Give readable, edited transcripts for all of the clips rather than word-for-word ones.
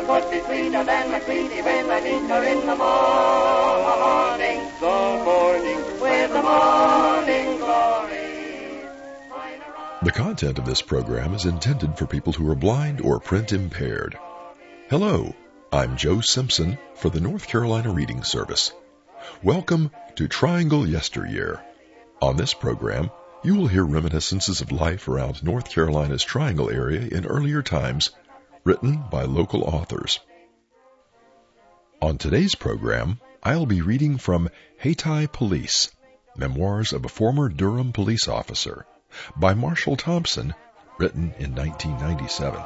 what could be sweeter than my sweetie when I meet her in the morning. The morning, with the morning glory. The content of this program is intended for people who are blind or print impaired. Hello, I'm Joe Simpson for the North Carolina Reading Service. Welcome to Triangle Yesteryear. On this program, you will hear reminiscences of life around North Carolina's Triangle area in earlier times, written by local authors. On today's program, I'll be reading from Hayti Police, Memoirs of a Former Durham Police Officer, by Marshall Thompson, written in 1997.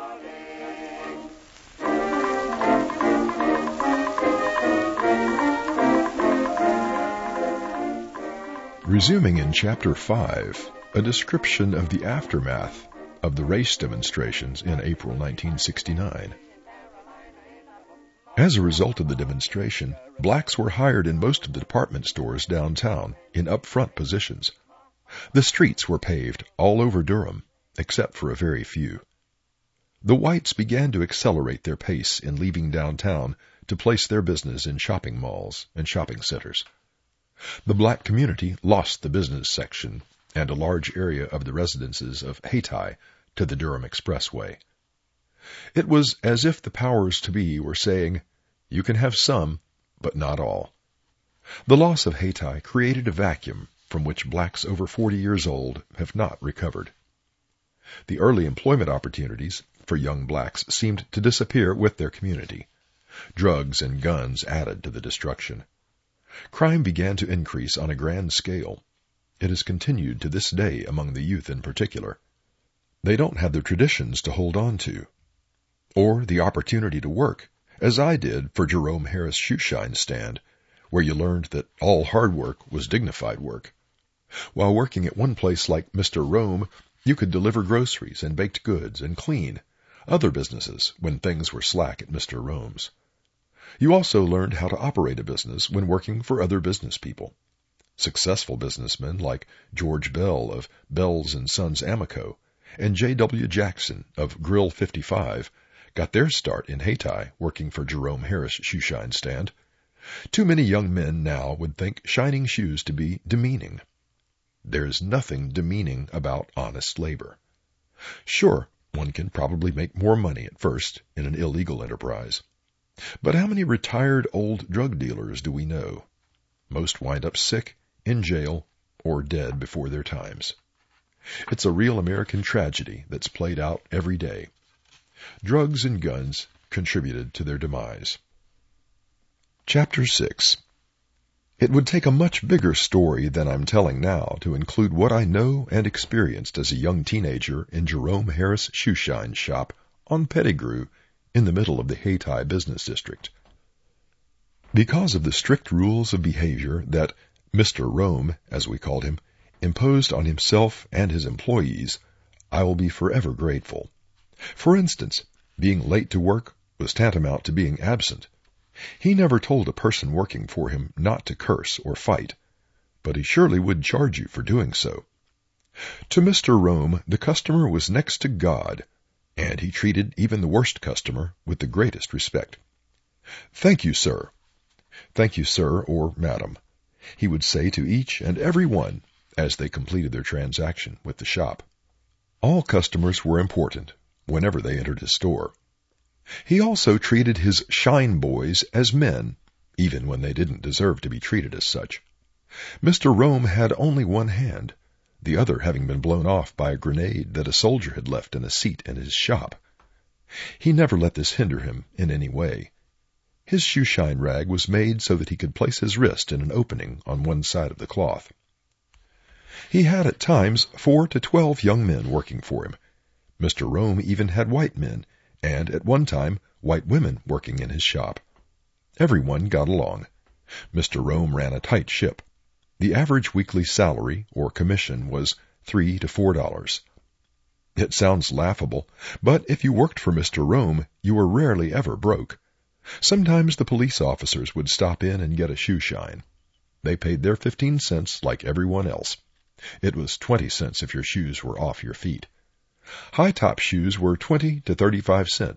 Resuming in Chapter 5, a description of the aftermath of the race demonstrations in April 1969. As a result of the demonstration, blacks were hired in most of the department stores downtown in upfront positions. The streets were paved all over Durham, except for a very few. The whites began to accelerate their pace in leaving downtown to place their business in shopping malls and shopping centers. The black community lost the business section and a large area of the residences of Hayti to the Durham Expressway. It was as if the powers to be were saying, "You can have some, but not all." The loss of Hayti created a vacuum from which blacks over 40 years old have not recovered. The early employment opportunities for young blacks seemed to disappear with their community. Drugs and guns added to the destruction. Crime began to increase on a grand scale. It has continued to this day among the youth in particular. They don't have the traditions to hold on to, or the opportunity to work, as I did for Jerome Harris Shoeshine Stand, where you learned that all hard work was dignified work. While working at one place like Mr. Rome, you could deliver groceries and baked goods and clean other businesses when things were slack at Mr. Rome's. You also learned how to operate a business when working for other business people. Successful businessmen like George Bell of Bells & Sons Amico and J.W. Jackson of Grill 55 got their start in Hayti working for Jerome Harris Shoeshine Stand. Too many young men now would think shining shoes to be demeaning. There's nothing demeaning about honest labor. Sure, one can probably make more money at first in an illegal enterprise. But how many retired old drug dealers do we know? Most wind up sick, in jail, or dead before their times. It's a real American tragedy that's played out every day. Drugs and guns contributed to their demise. Chapter 6. It would take a much bigger story than I'm telling now to include what I know and experienced as a young teenager in Jerome Harris Shoeshine shop on Pettigrew in the middle of the Hayti business district. Because of the strict rules of behavior that Mr. Rome, as we called him, imposed on himself and his employees, I will be forever grateful. For instance, being late to work was tantamount to being absent. He never told a person working for him not to curse or fight, but he surely would charge you for doing so. To Mr. Rome, the customer was next to God, and he treated even the worst customer with the greatest respect. "Thank you, sir." "Thank you, sir," or "madam," he would say to each and every one as they completed their transaction with the shop. All customers were important whenever they entered his store. He also treated his shine boys as men, even when they didn't deserve to be treated as such. Mr. Rome had only one hand, the other having been blown off by a grenade that a soldier had left in a seat in his shop. He never let this hinder him in any way. His shoeshine rag was made so that he could place his wrist in an opening on one side of the cloth. He had at times 4 to 12 young men working for him. Mr. Rome even had white men, and at one time white women working in his shop. Everyone got along. Mr. Rome ran a tight ship. The average weekly salary or commission was $3 to $4. It sounds laughable, but if you worked for Mr. Rome, you were rarely ever broke. Sometimes the police officers would stop in and get a shoe shine. They paid their 15 cents like everyone else. It was 20 cents if your shoes were off your feet. High-top shoes were 20 to 35 cents,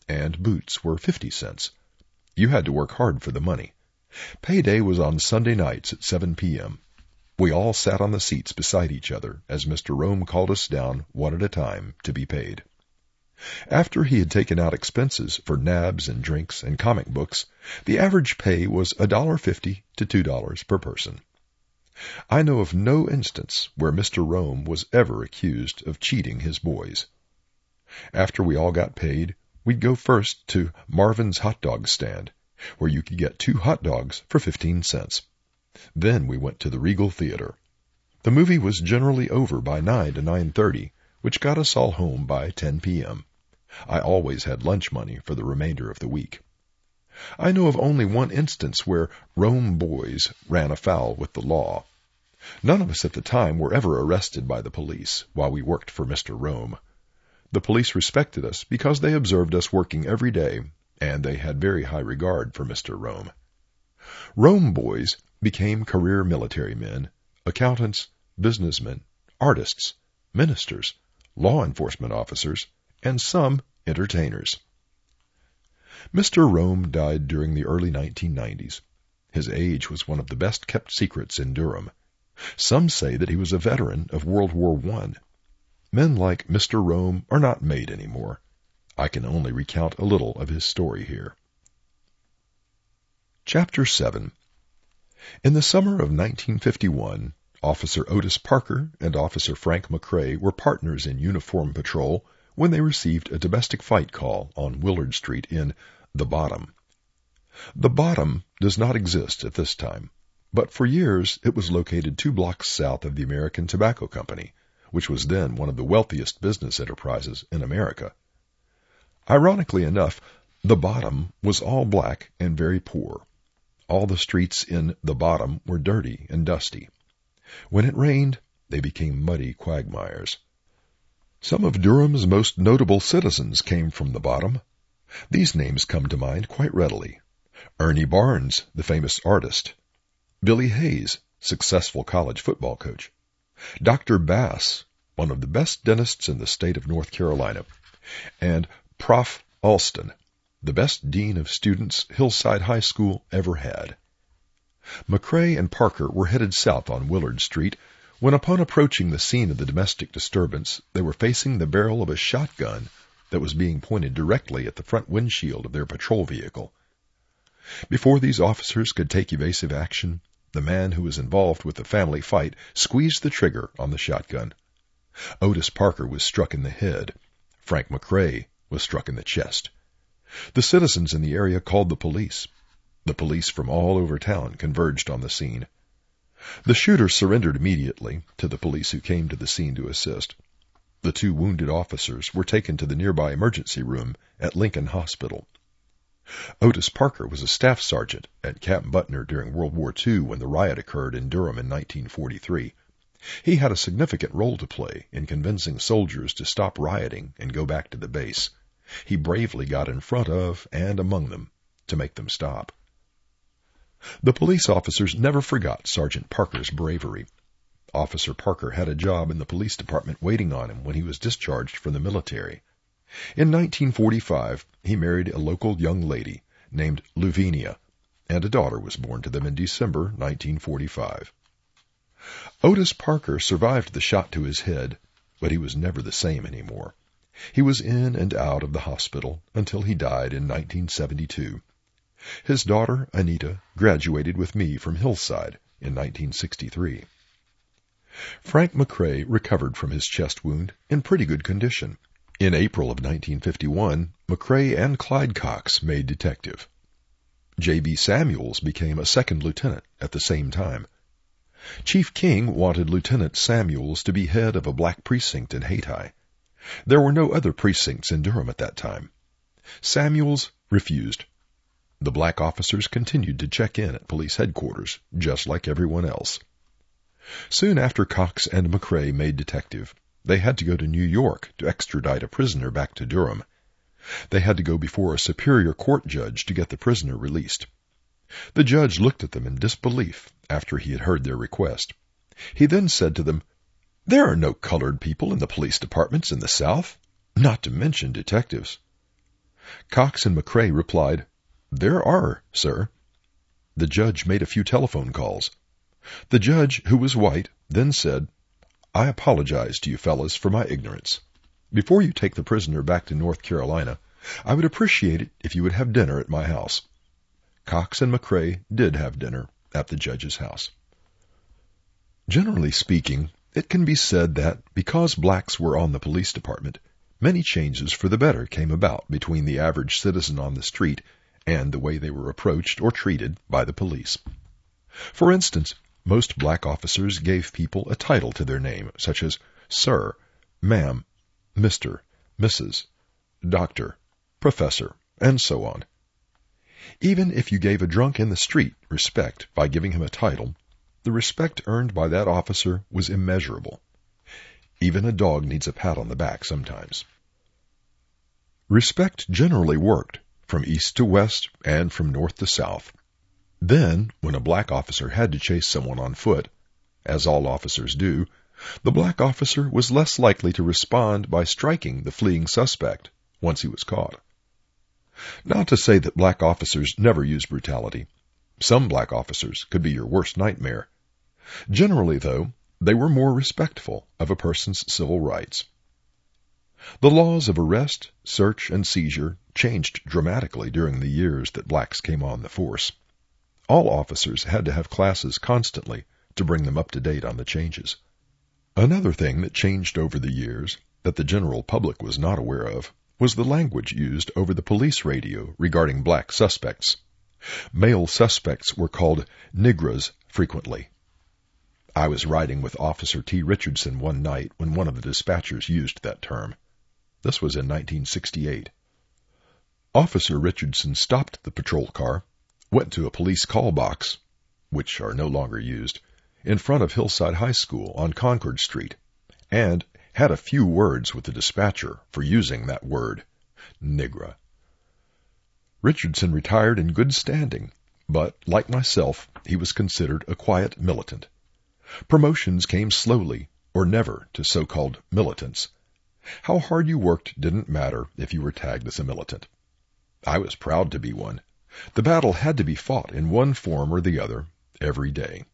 and boots were 50 cents. You had to work hard for the money. Payday was on Sunday nights at 7 p.m. We all sat on the seats beside each other as Mr. Rome called us down one at a time to be paid. After he had taken out expenses for nabs and drinks and comic books, the average pay was $1.50 to $2 per person. I know of no instance where Mr. Rome was ever accused of cheating his boys. After we all got paid, we'd go first to Marvin's hot dog stand, where you could get 2 hot dogs for 15 cents. Then we went to the Regal Theater. The movie was generally over by 9 to 9:30, which got us all home by 10 p.m. I always had lunch money for the remainder of the week. I know of only one instance where Rome boys ran afoul with the law. None of us at the time were ever arrested by the police while we worked for Mr. Rome. The police respected us because they observed us working every day, and they had very high regard for Mr. Rome. Rome boys became career military men, accountants, businessmen, artists, ministers, law enforcement officers, and some entertainers. Mr. Rome died during the early 1990s. His age was one of the best-kept secrets in Durham. Some say that he was a veteran of World War I. Men like Mr. Rome are not made anymore. I can only recount a little of his story here. Chapter 7. In the summer of 1951, Officer Otis Parker and Officer Frank McCrae were partners in uniform patrol when they received a domestic fight call on Willard Street in The Bottom. The Bottom does not exist at this time, but for years it was located 2 blocks south of the American Tobacco Company, which was then one of the wealthiest business enterprises in America. Ironically enough, The Bottom was all black and very poor. All the streets in The Bottom were dirty and dusty. When it rained, they became muddy quagmires. Some of Durham's most notable citizens came from The Bottom. These names come to mind quite readily. Ernie Barnes, the famous artist. Billy Hayes, successful college football coach. Dr. Bass, one of the best dentists in the state of North Carolina. And Prof. Alston, the best dean of students Hillside High School ever had. McCrae and Parker were headed south on Willard Street when, upon approaching the scene of the domestic disturbance, they were facing the barrel of a shotgun that was being pointed directly at the front windshield of their patrol vehicle. Before these officers could take evasive action, the man who was involved with the family fight squeezed the trigger on the shotgun. Otis Parker was struck in the head. Frank McCrae was struck in the chest. The citizens in the area called the police. The police from all over town converged on the scene. The shooter surrendered immediately to the police who came to the scene to assist. The 2 wounded officers were taken to the nearby emergency room at Lincoln Hospital. Otis Parker was a staff sergeant at Camp Butner during World War II when the riot occurred in Durham in 1943. He had a significant role to play in convincing soldiers to stop rioting and go back to the base. He bravely got in front of and among them to make them stop. The police officers never forgot Sergeant Parker's bravery. Officer Parker had a job in the police department waiting on him when he was discharged from the military. In 1945, he married a local young lady named Lavinia, and a daughter was born to them in December 1945. Otis Parker survived the shot to his head, but he was never the same anymore. He was in and out of the hospital until he died in 1972. His daughter, Anita, graduated with me from Hillside in 1963. Frank McCrae recovered from his chest wound in pretty good condition. In April of 1951, McCrae and Clyde Cox made detective. J.B. Samuels became a second lieutenant at the same time. Chief King wanted Lieutenant Samuels to be head of a black precinct in Hayti. There were no other precincts in Durham at that time. Samuels refused. The black officers continued to check in at police headquarters, just like everyone else. Soon after Cox and McCrae made detective, they had to go to New York to extradite a prisoner back to Durham. They had to go before a superior court judge to get the prisoner released. The judge looked at them in disbelief after he had heard their request. He then said to them, "There are no colored people in the police departments in the South, not to mention detectives." Cox and McCrae replied, "There are, sir." The judge made a few telephone calls. The judge, who was white, then said, "I apologize to you fellas for my ignorance. Before you take the prisoner back to North Carolina, I would appreciate it if you would have dinner at my house." Cox and McCrae did have dinner at the judge's house. Generally speaking, it can be said that because blacks were on the police department, many changes for the better came about between the average citizen on the street and the way they were approached or treated by the police. For instance, most black officers gave people a title to their name, such as Sir, Ma'am, Mr., Mrs., Doctor, Professor, and so on. Even if you gave a drunk in the street respect by giving him a title, the respect earned by that officer was immeasurable. Even a dog needs a pat on the back sometimes. Respect generally worked from east to west and from north to south. Then, when a black officer had to chase someone on foot, as all officers do, the black officer was less likely to respond by striking the fleeing suspect once he was caught. Not to say that black officers never used brutality. Some black officers could be your worst nightmare. Generally, though, they were more respectful of a person's civil rights. The laws of arrest, search, and seizure changed dramatically during the years that blacks came on the force. All officers had to have classes constantly to bring them up to date on the changes. Another thing that changed over the years that the general public was not aware of was the language used over the police radio regarding black suspects. Male suspects were called nigras frequently. I was riding with Officer T. Richardson one night when one of the dispatchers used that term. This was in 1968. Officer Richardson stopped the patrol car, went to a police call box, which are no longer used, in front of Hillside High School on Concord Street, and had a few words with the dispatcher for using that word, nigra. Richardson retired in good standing, but, like myself, he was considered a quiet militant. Promotions came slowly, or never, to so-called militants. How hard you worked didn't matter if you were tagged as a militant. I was proud to be one. The battle had to be fought in one form or the other every day.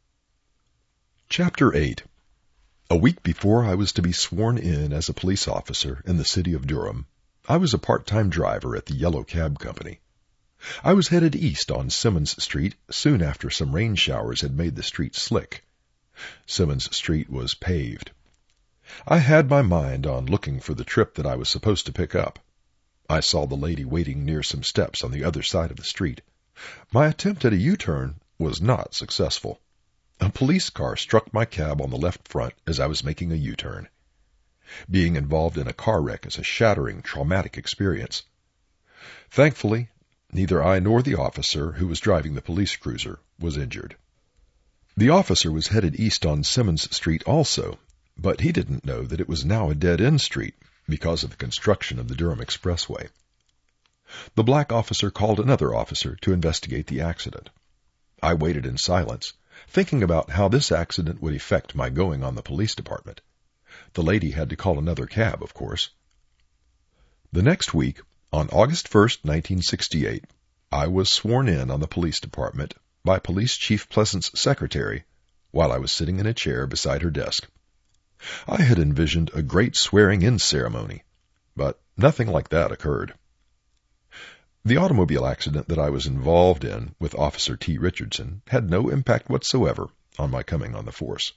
Chapter 8. A week before I was to be sworn in as a police officer in the city of Durham, I was a part-time driver at the Yellow Cab Company. I was headed east on Simmons Street soon after some rain showers had made the street slick. Simmons Street was paved. I had my mind on looking for the trip that I was supposed to pick up. I saw the lady waiting near some steps on the other side of the street. My attempt at a U-turn was not successful. A police car struck my cab on the left front as I was making a U-turn. Being involved in a car wreck is a shattering, traumatic experience. Thankfully, neither I nor the officer who was driving the police cruiser was injured. The officer was headed east on Simmons Street also, but he didn't know that it was now a dead-end street because of the construction of the Durham Expressway. The black officer called another officer to investigate the accident. I waited in silence, thinking about how this accident would affect my going on the police department. The lady had to call another cab, of course. The next week, on August 1st, 1968, I was sworn in on the police department by Police Chief Pleasant's secretary while I was sitting in a chair beside her desk. I had envisioned a great swearing-in ceremony, but nothing like that occurred. The automobile accident that I was involved in with Officer T. Richardson had no impact whatsoever on my coming on the force.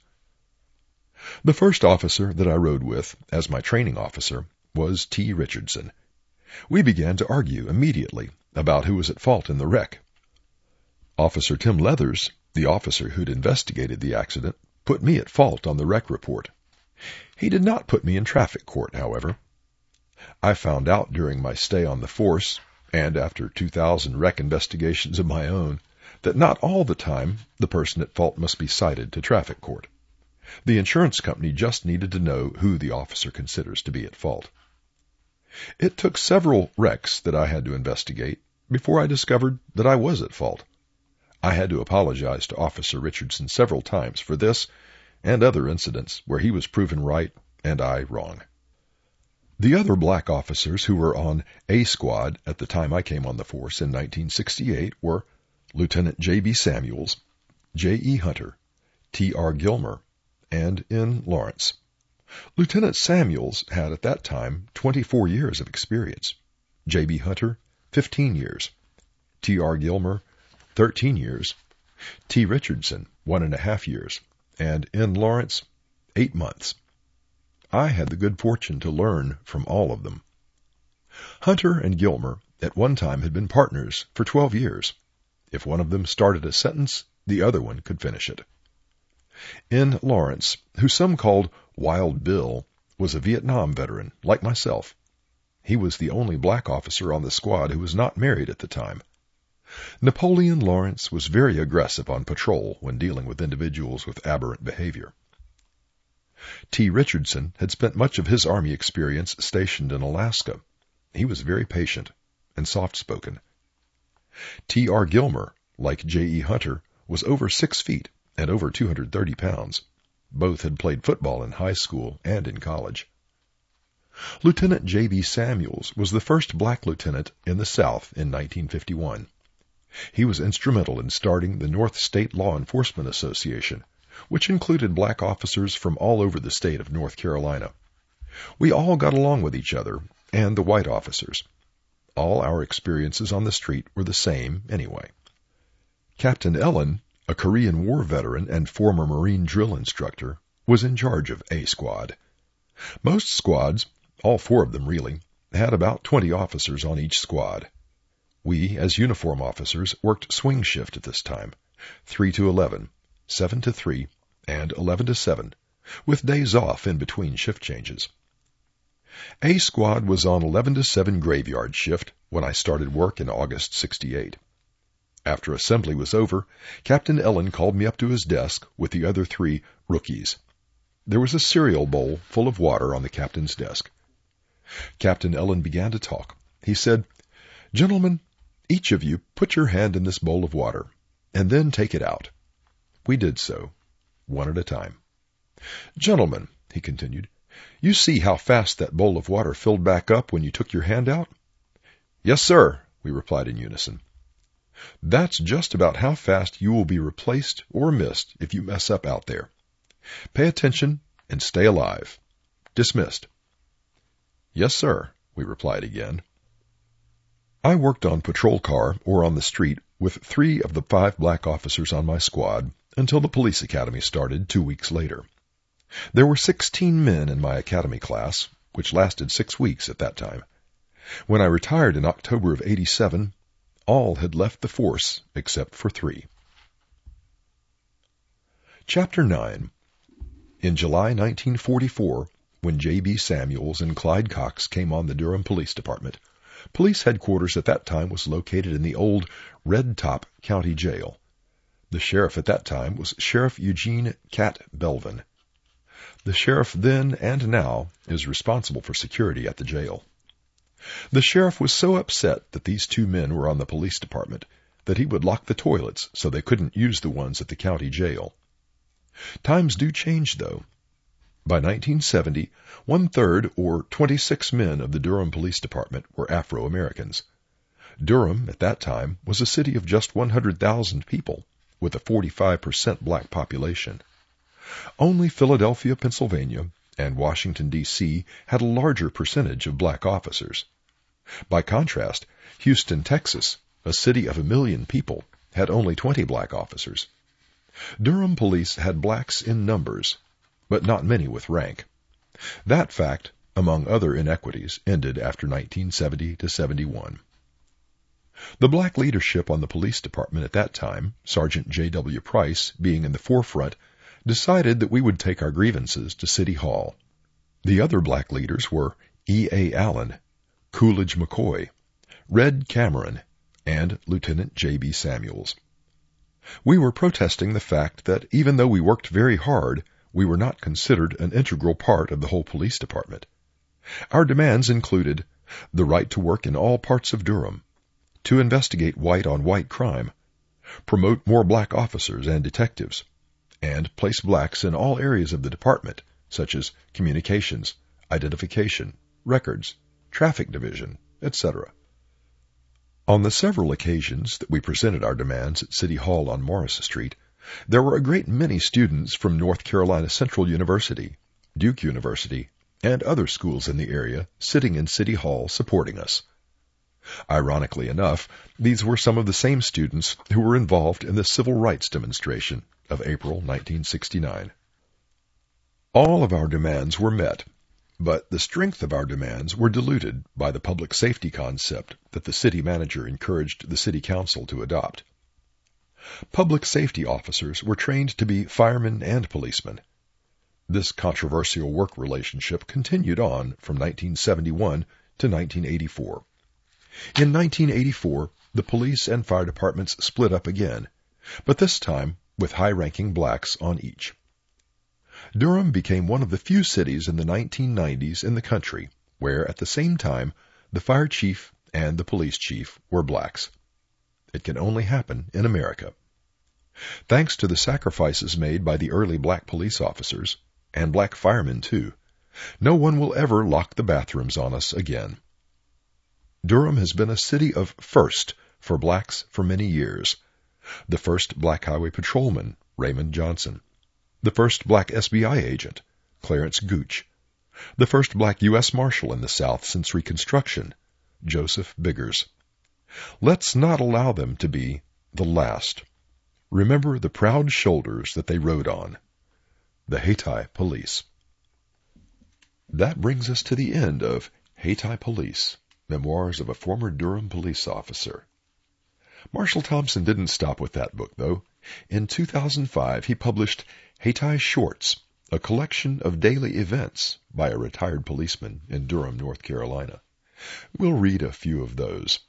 The first officer that I rode with as my training officer was T. Richardson. We began to argue immediately about who was at fault in the wreck. Officer Tim Leathers, the officer who'd investigated the accident, put me at fault on the wreck report. He did not put me in traffic court, however. I found out during my stay on the force, and after 2,000 wreck investigations of my own, that not all the time the person at fault must be cited to traffic court. The insurance company just needed to know who the officer considers to be at fault. It took several wrecks that I had to investigate before I discovered that I was at fault. I had to apologize to Officer Richardson several times for this and other incidents where he was proven right and I wrong. The other black officers who were on A Squad at the time I came on the force in 1968 were Lieutenant J.B. Samuels, J.E. Hunter, T.R. Gilmer, and N. Lawrence. Lieutenant Samuels had at that time 24 years of experience, J.B. Hunter 15 years, T.R. Gilmer 13 years, T. Richardson 1.5 years, and N. Lawrence 8 months. I had the good fortune to learn from all of them. Hunter and Gilmer at one time had been partners for 12 years. If one of them started a sentence, the other one could finish it. N. Lawrence, who some called Wild Bill, was a Vietnam veteran, like myself. He was the only black officer on the squad who was not married at the time. Napoleon Lawrence was very aggressive on patrol when dealing with individuals with aberrant behavior. T. Richardson had spent much of his Army experience stationed in Alaska. He was very patient and soft-spoken. T.R. Gilmer, like J.E. Hunter, was over 6 feet and over 230 pounds. Both had played football in high school and in college. Lieutenant J.B. Samuels was the first black lieutenant in the South in 1951. He was instrumental in starting the North State Law Enforcement Association, which included black officers from all over the state of North Carolina. We all got along with each other and the white officers. All our experiences on the street were the same anyway. Captain Ellen, a Korean War veteran and former Marine drill instructor, was in charge of A Squad. Most squads, all 4 of them really, had about 20 officers on each squad. We, as uniform officers, worked swing shift at this time, 3 to 11, 7 to 3, and 11 to 7, with days off in between shift changes. A Squad was on 11 to 7 graveyard shift when I started work in August 68. After assembly was over, Captain Ellen called me up to his desk with the other 3 rookies. There was a cereal bowl full of water on the captain's desk. Captain Ellen began to talk. He said, "Gentlemen, each of you put your hand in this bowl of water, and then take it out." We did so, one at a time. "Gentlemen," he continued, "you see how fast that bowl of water filled back up when you took your hand out?" "Yes, sir," we replied in unison. "That's just about how fast you will be replaced or missed if you mess up out there. Pay attention and stay alive. Dismissed." "Yes, sir," we replied again. I worked on patrol car or on the street with 3 of the 5 black officers on my squad until the police academy started 2 weeks later. There were 16 men in my academy class, which lasted 6 weeks at that time. When I retired in October of '87, all had left the force except for 3. Chapter 9. In July 1944, when J.B. Samuels and Clyde Cox came on the Durham Police Department, police headquarters at that time was located in the old Red Top County Jail. The sheriff at that time was Sheriff Eugene "Cat" Belvin. The sheriff then and now is responsible for security at the jail. The sheriff was so upset that these 2 men were on the police department that he would lock the toilets so they couldn't use the ones at the county jail. Times do change, though. By 1970, 1/3, or 26 men of the Durham Police Department were Afro-Americans. Durham, at that time, was a city of just 100,000 people, with a 45% black population. Only Philadelphia, Pennsylvania, and Washington, D.C. had a larger percentage of black officers. By contrast, Houston, Texas, a city of 1 million people, had only 20 black officers. Durham police had blacks in numbers, but not many with rank. That fact, among other inequities, ended after 1970 to 71. The black leadership on the police department at that time, Sergeant J.W. Price being in the forefront, decided that we would take our grievances to City Hall. The other black leaders were E.A. Allen, Coolidge McCoy, Red Cameron, and Lieutenant J.B. Samuels. We were protesting the fact that even though we worked very hard, we were not considered an integral part of the whole police department. Our demands included the right to work in all parts of Durham, to investigate white-on-white crime, promote more black officers and detectives, and place blacks in all areas of the department, such as communications, identification, records, traffic division, etc. On the several occasions that we presented our demands at City Hall on Morris Street, there were a great many students from North Carolina Central University, Duke University, and other schools in the area sitting in City Hall supporting us. Ironically enough, these were some of the same students who were involved in the civil rights demonstration of April 1969. All of our demands were met, but the strength of our demands were diluted by the public safety concept that the city manager encouraged the city council to adopt. Public safety officers were trained to be firemen and policemen. This controversial work relationship continued on from 1971 to 1984. In 1984, the police and fire departments split up again, but this time with high-ranking blacks on each. Durham became one of the few cities in the 1990s in the country where, at the same time, the fire chief and the police chief were blacks. It can only happen in America. Thanks to the sacrifices made by the early black police officers, and black firemen too, no one will ever lock the bathrooms on us again. Durham has been a city of first for blacks for many years. The first black highway patrolman, Raymond Johnson. The first black SBI agent, Clarence Gooch. The first black U.S. Marshal in the South since Reconstruction, Joseph Biggers. Let's not allow them to be the last. Remember the proud shoulders that they rode on. The Hayti Police. That brings us to the end of Hayti Police, Memoirs of a Former Durham Police Officer. Marshall Thompson didn't stop with that book, though. In 2005, he published Hayti Shorts, a collection of daily events by a retired policeman in Durham, North Carolina. We'll read a few of those.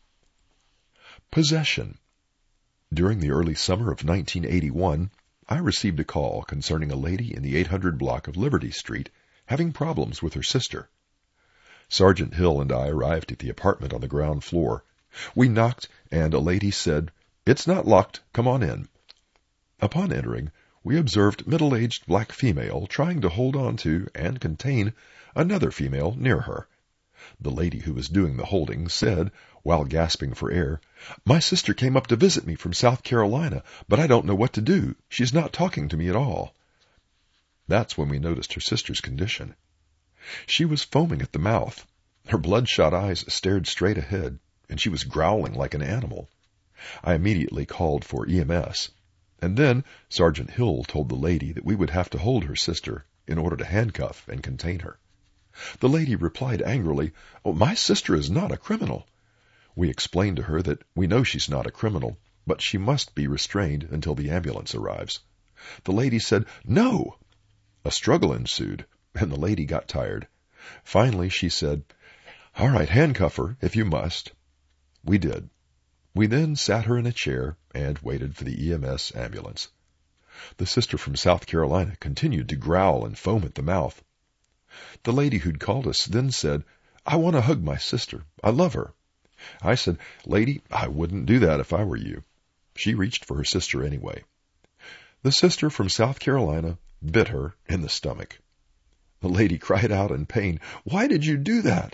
Possession. During the early summer of 1981, I received a call concerning a lady in the 800 block of Liberty Street having problems with her sister. Sergeant Hill and I arrived at the apartment on the ground floor. We knocked, and a lady said, "It's not locked. Come on in." Upon entering, we observed middle-aged black female trying to hold on to and contain another female near her. The lady who was doing the holding said, while gasping for air, "My sister came up to visit me from South Carolina, but I don't know what to do. She's not talking to me at all." That's when we noticed her sister's condition. She was foaming at the mouth. Her bloodshot eyes stared straight ahead, and she was growling like an animal. I immediately called for EMS, and then Sergeant Hill told the lady that we would have to hold her sister in order to handcuff and contain her. The lady replied angrily, "Oh, my sister is not a criminal." We explained to her that we know she's not a criminal, but she must be restrained until the ambulance arrives. The lady said, "No!" A struggle ensued, and the lady got tired. Finally, she said, "All right, handcuff her, if you must." We did. We then sat her in a chair and waited for the EMS ambulance. The sister from South Carolina continued to growl and foam at the mouth. The lady who'd called us then said, "I want to hug my sister. I love her." I said, "Lady, I wouldn't do that if I were you." She reached for her sister anyway. The sister from South Carolina bit her in the stomach. The lady cried out in pain, "Why did you do that?"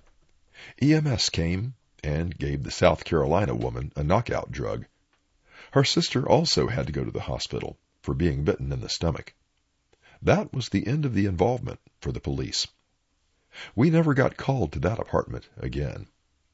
EMS came and gave the South Carolina woman a knockout drug. Her sister also had to go to the hospital for being bitten in the stomach. That was the end of the involvement for the police. We never got called to that apartment again.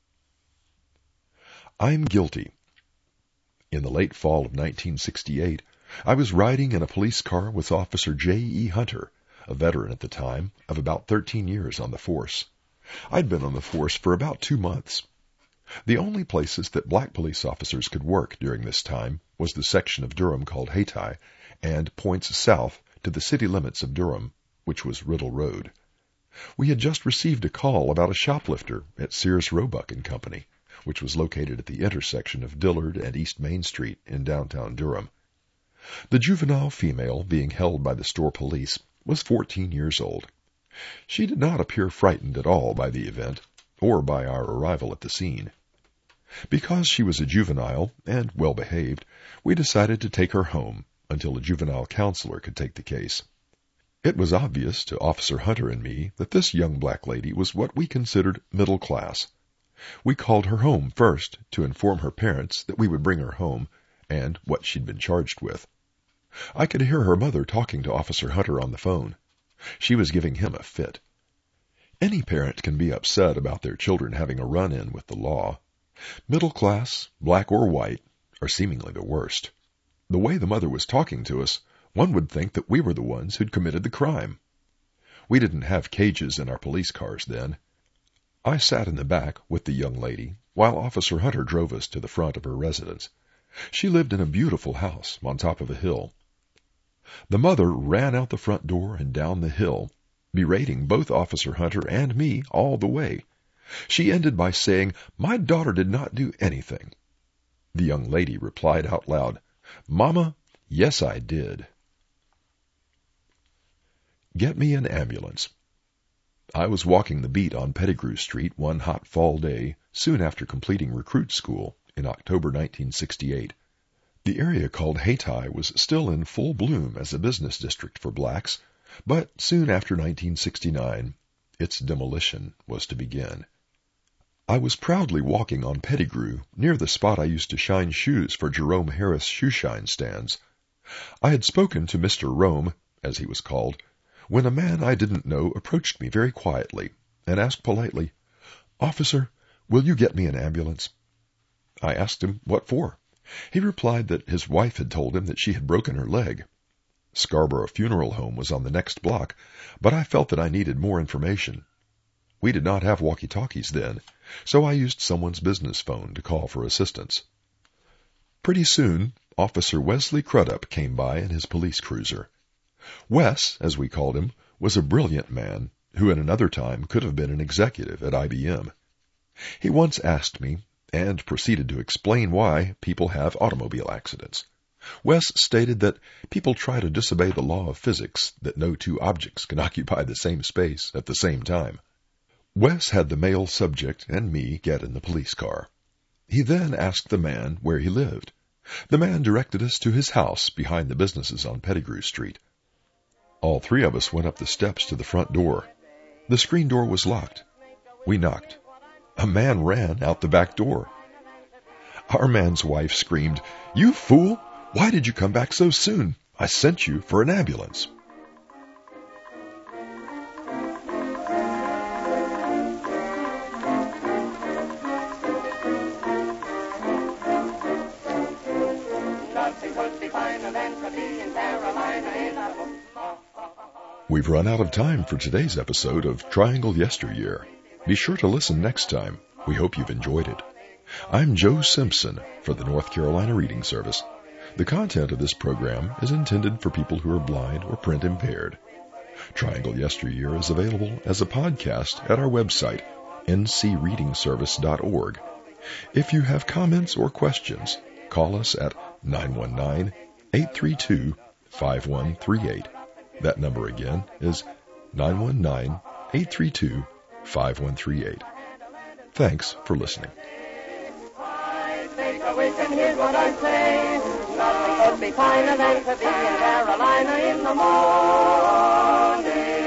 I'm guilty. In the late fall of 1968, I was riding in a police car with Officer J.E. Hunter, a veteran at the time of about 13 years on the force. I'd been on the force for about 2 months. The only places that black police officers could work during this time was the section of Durham called Hayti and points south to the city limits of Durham, which was Riddle Road. We had just received a call about a shoplifter at Sears Roebuck & Company, which was located at the intersection of Dillard and East Main Street in downtown Durham. The juvenile female being held by the store police was 14 years old. She did not appear frightened at all by the event or by our arrival at the scene. Because she was a juvenile and well-behaved, we decided to take her home until a juvenile counselor could take the case. It was obvious to Officer Hunter and me that this young black lady was what we considered middle class. We called her home first to inform her parents that we would bring her home and what she'd been charged with. I could hear her mother talking to Officer Hunter on the phone. She was giving him a fit. Any parent can be upset about their children having a run-in with the law. Middle class, black or white, are seemingly the worst. The way the mother was talking to us, one would think that we were the ones who'd committed the crime. We didn't have cages in our police cars then. I sat in the back with the young lady while Officer Hunter drove us to the front of her residence. She lived in a beautiful house on top of a hill. The mother ran out the front door and down the hill, berating both Officer Hunter and me all the way. She ended by saying, "My daughter did not do anything." The young lady replied out loud, "Mama, yes, I did." Get me an ambulance. I was walking the beat on Pettigrew Street one hot fall day, soon after completing recruit school in October 1968. The area called Hayti was still in full bloom as a business district for blacks, but soon after 1969, its demolition was to begin. I was proudly walking on Pettigrew, near the spot I used to shine shoes for Jerome Harris shoeshine stands. I had spoken to Mr. Rome, as he was called, when a man I didn't know approached me very quietly and asked politely, "Officer, will you get me an ambulance?" I asked him what for. He replied that his wife had told him that she had broken her leg. Scarborough Funeral Home was on the next block, but I felt that I needed more information. We did not have walkie-talkies then, so I used someone's business phone to call for assistance. Pretty soon, Officer Wesley Crudup came by in his police cruiser. Wes, as we called him, was a brilliant man who in another time could have been an executive at IBM. He once asked me, and proceeded to explain why people have automobile accidents. Wes stated that people try to disobey the law of physics that no two objects can occupy the same space at the same time. Wes had the male subject and me get in the police car. He then asked the man where he lived. The man directed us to his house behind the businesses on Pettigrew Street. All three of us went up the steps to the front door. The screen door was locked. We knocked. A man ran out the back door. Our man's wife screamed, "You fool! Why did you come back so soon? I sent you for an ambulance." We've run out of time for today's episode of Triangle Yesteryear. Be sure to listen next time. We hope you've enjoyed it. I'm Joe Simpson for the North Carolina Reading Service. The content of this program is intended for people who are blind or print impaired. Triangle Yesteryear is available as a podcast at our website, ncreadingservice.org. If you have comments or questions, call us at 919-832-5138. That number again is 919-832-5138. Thanks for listening. Make a wish and here's what I say. Nothing could be finer than to be in Carolina in the morning.